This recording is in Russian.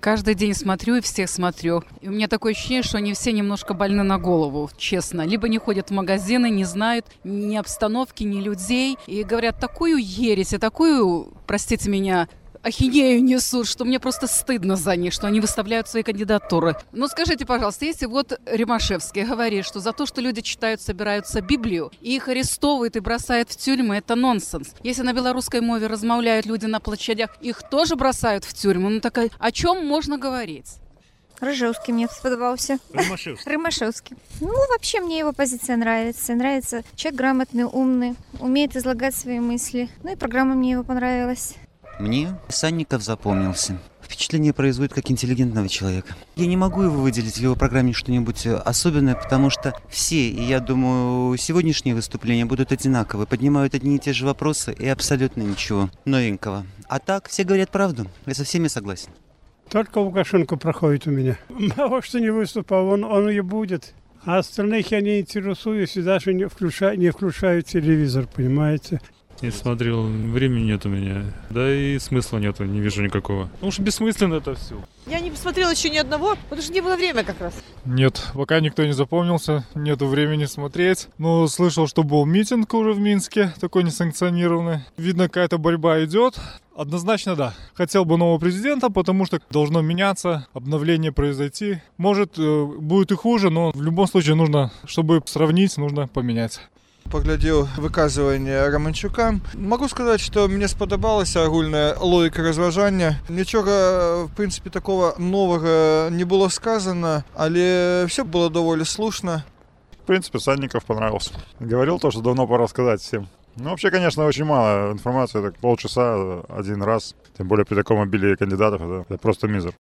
Каждый день смотрю и всех смотрю. И у меня такое ощущение, что они все немножко больны на голову, честно. Либо не ходят в магазины, не знают ни обстановки, ни людей. И говорят такую ересь и такую, простите меня, ахинею несут, что мне просто стыдно за них, что они выставляют свои кандидатуры. Но скажите, пожалуйста, если вот Римашевский говорит, что за то, что люди читают, собираются Библию, и их арестовывают и бросают в тюрьму, это нонсенс. Если на белорусской мове размовляют люди на площадях, их тоже бросают в тюрьму. Ну так о чем можно говорить? Рыжевский мне сподобался. Римашевский. Ну, вообще мне его позиция нравится. Нравится человек грамотный, умный, умеет излагать свои мысли. Ну и программа мне его понравилась. Мне Санников запомнился. Впечатление производит как интеллигентного человека. Я не могу его выделить в его программе что-нибудь особенное, потому что все, и я думаю, сегодняшние выступления будут одинаковы, поднимают одни и те же вопросы и абсолютно ничего новенького. А так, все говорят правду, я со всеми согласен. Только Лукашенко проходит у меня. Мало что не выступал, он и будет. А остальных я не интересуюсь и даже не включаю телевизор, понимаете. Не смотрел, времени нет у меня, да и смысла нету, не вижу никакого. Потому что бессмысленно это все. Я не посмотрела еще ни одного, потому что не было времени как раз. Нет, пока никто не запомнился, нету времени смотреть. Но слышал, что был митинг уже в Минске, такой несанкционированный. Видно, какая-то борьба идет. Однозначно да. Хотел бы нового президента, потому что должно меняться, обновление произойти. Может, будет и хуже, но в любом случае нужно, чтобы сравнить, нужно поменять. Паглядзеў выказванне Романчука. Могу сказаць, што мне спадабалася агульная логіка разважання. Нічога, в прынцыпе, такого новага не было сказано, але все было довольно слушно. В принципе, Санников понравился. Говорил то, что давно пора сказать всем. Ну, вообще, конечно, очень мало информации. Так полчаса один раз. Тем более при таком обилии кандидатов. Это просто мизер.